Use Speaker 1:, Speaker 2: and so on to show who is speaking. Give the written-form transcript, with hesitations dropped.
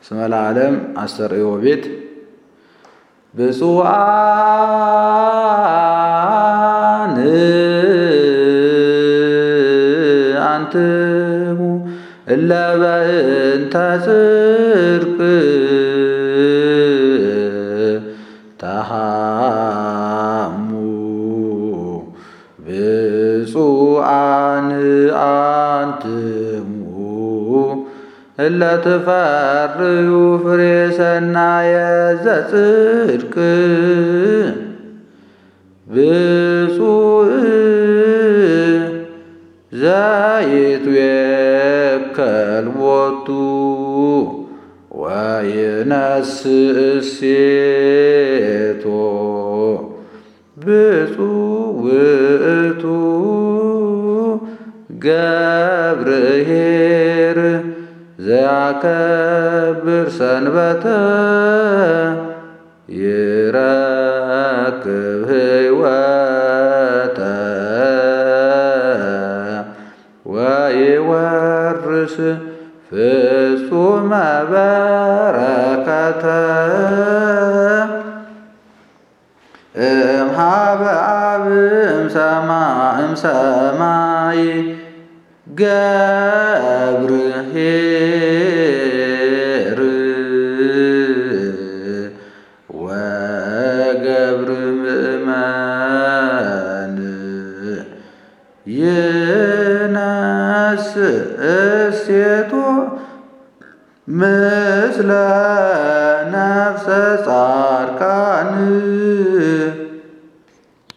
Speaker 1: እስመ ለዓለም አስተርእዮ ቤት ብፁዓን አንትሙ እለ በእንተ ጽድቅ ተሃሙ ብፁዓን አንትሙ እለ ትፈርዩ ፍሬ ሰናየ ዘጽድቅ ብፁዕ ዘይትዌከል ቦቱ ወይነስእ እሴቶ ብፁዕ ውእቱ ገብርኄር ዘያከብር ሰንበተ ይረክብ ሕይወተ ወይወርስ ፍጹመ በረከተ እምኀበ አብ እምሰማይ ገብርኄር ወገብር ምእመን ይነስእ እሴቶ ምስለ ነፍሰ ጻድቃን